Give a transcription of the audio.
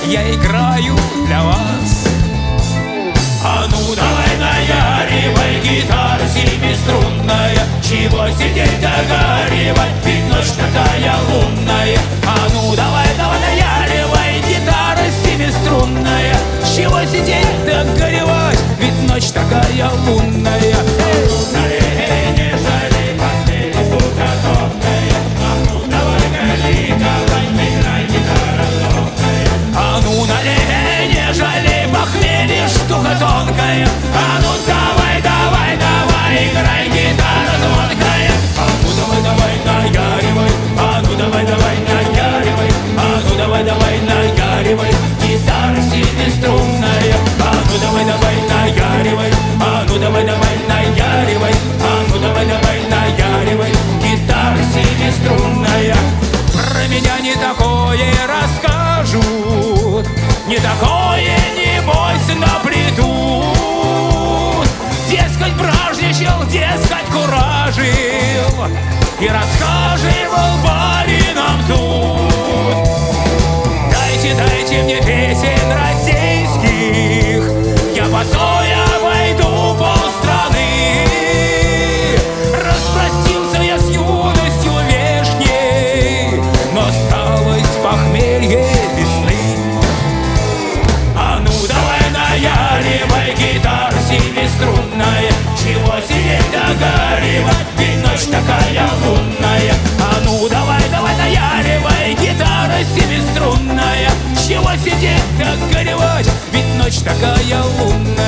я играю для вас. А ну давай наяривай, гитара семиструнная, чего сидеть догаривать, ведь ночь такая лунная. А ну давай, давай наяривай, гитара семиструнная, чего сидеть да горевать, ведь ночь такая лунная. Не жалей, похмелье штукатурное, а ну давай гали, давай, играй, гитара звонкая. А ну налей, не жалей, похмелье штука тонкая. А ну давай, давай, давай, играй, гитара звонкая. А ну давай, давай наяривай, А ну давай, давай, наяривай, а ну давай, давай наяривай, гитара семиструнная. а ну давай, давай наяривай, а ну давай, давай наяривай, а ну давай, давай наяривай, Гитара семиструнная. про меня не такое расскажут, не такое, небось, наплетут. Дескать, бражничал, дескать, куражил и расхаживал барином тут. Дайте, дайте мне песен российских, я посой обойду полстраны. Распростился я с юностью вешней, но осталось похмелье весны. А ну давай наяривай, гитара семиструнная, чего сидеть догаривать, ведь ночь такая лунная. А ну давай, давай наяривай, гитара семиструнная, чего сидеть так горевать, ведь ночь такая лунная.